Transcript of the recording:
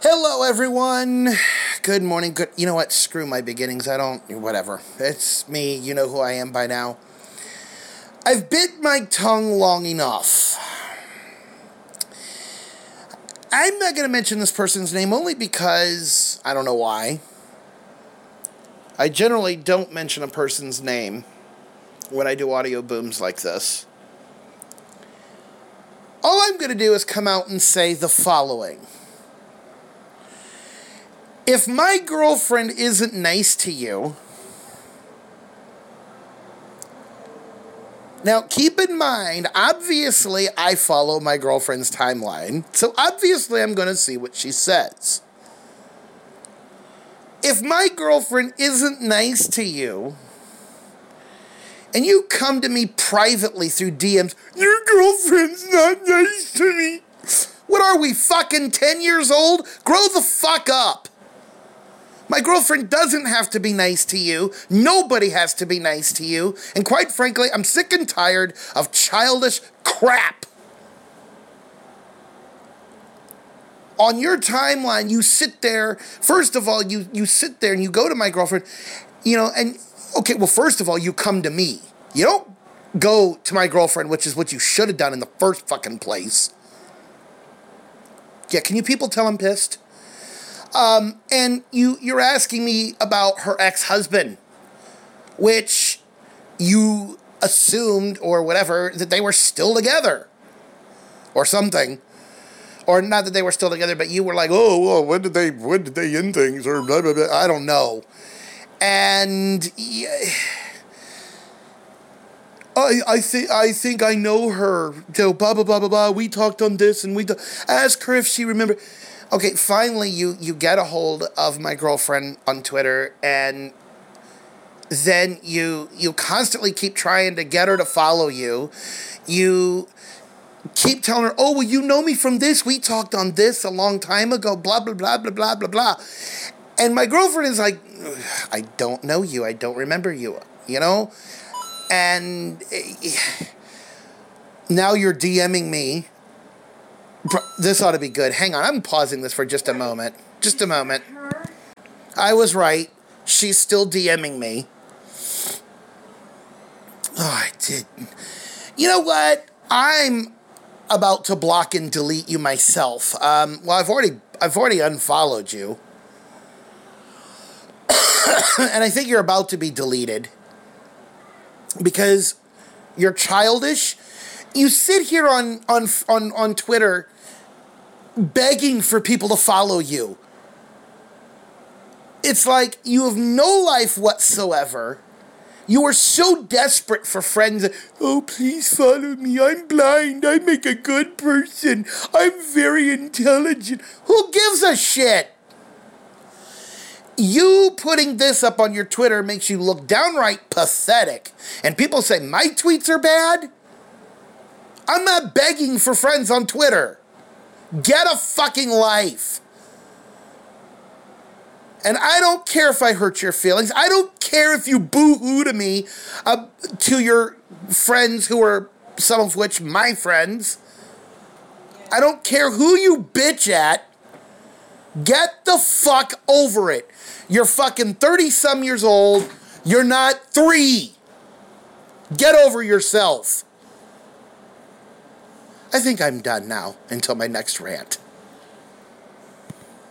Hello, everyone. Good morning. Good. You know what? Screw my beginnings. Whatever. It's me. You know who I am by now. I've bit my tongue long enough. I'm not going to mention this person's name only because I don't know why. I generally don't mention a person's name when I do audio booms like this. All I'm going to do is come out and say the following. If my girlfriend isn't nice to you, now keep in mind, obviously I follow my girlfriend's timeline, so obviously I'm going to see what she says. If my girlfriend isn't nice to you, and you come to me privately through DMs, your girlfriend's not nice to me. What are we, fucking 10 years old? Grow the fuck up. My girlfriend doesn't have to be nice to you. Nobody has to be nice to you. And quite frankly, I'm sick and tired of childish crap. On your timeline, you sit there. First of all, you sit there and you go to my girlfriend, and okay, well, first of all, you come to me. You don't go to my girlfriend, which is what you should have done in the first fucking place. Yeah, can you people tell I'm pissed? And you're asking me about her ex-husband, which you assumed, or whatever, that they were still together. Or something. Or not that they were still together, but you were like, oh, well, when did they end things, or blah, blah, blah. I don't know. And I think I know her. So blah, blah, blah, blah, blah. We talked on this, and ask her if she remembered. Okay, finally you get a hold of my girlfriend on Twitter, and then you constantly keep trying to get her to follow you. You keep telling her, oh, well, you know me from this. We talked on this a long time ago, blah, blah, blah, blah, blah, blah, blah. And my girlfriend is like, I don't know you. I don't remember you, And now you're DMing me. This ought to be good. Hang on, I'm pausing this for just a moment. Just a moment. I was right. She's still DMing me. Oh, I did. You know what? I'm about to block and delete you myself. Well, I've already unfollowed you. And I think you're about to be deleted. Because you're childish. You sit here on Twitter begging for people to follow you. It's like you have no life whatsoever. You are so desperate for friends. Oh, please follow me. I'm blind. I make a good person. I'm very intelligent. Who gives a shit? You putting this up on your Twitter makes you look downright pathetic. And people say my tweets are bad? I'm not begging for friends on Twitter. Get a fucking life. And I don't care if I hurt your feelings. I don't care if you boo-hoo to me, to your friends who are, some of which, my friends. I don't care who you bitch at. Get the fuck over it. You're fucking 30-some years old. You're not 3. Get over yourself. I think I'm done now until my next rant.